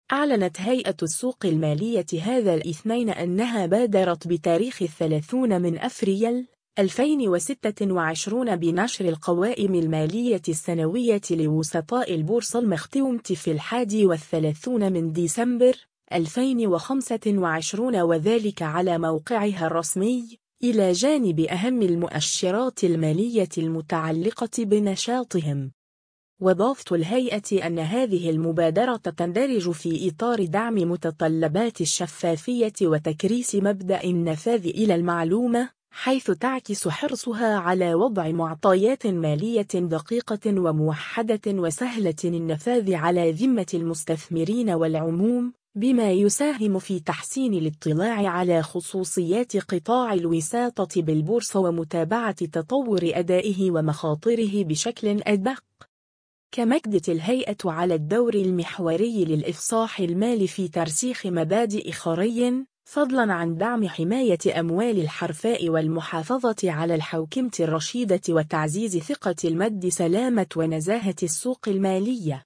أعلنت هيئة السوق المالية هذا الاثنين أنها بادرت بتاريخ 30 من أفريل 2026 بنشر القوائم المالية السنوية لوسطاء البورصة المختومة في 31 من ديسمبر 2025، وذلك على موقعها الرسمي، إلى جانب أهم المؤشرات المالية المتعلقة بنشاطهم. وضافت الهيئة أن هذه المبادرة تندرج في إطار دعم متطلبات الشفافية وتكريس مبدأ النفاذ إلى المعلومة، حيث تعكس حرصها على وضع معطيات مالية دقيقة وموحدة وسهلة النفاذ على ذمة المستثمرين والعموم، بما يساهم في تحسين الاطلاع على خصوصيات قطاع الوساطة بالبورصة ومتابعة تطور أدائه ومخاطره بشكل أدق. كما أكدت الهيئة على الدور المحوري للإفصاح المالي في ترسيخ مبادئ خري، فضلاً عن دعم حماية أموال الحرفاء والمحافظة على الحوكمة الرشيدة وتعزيز ثقة المد سلامة ونزاهة السوق المالية.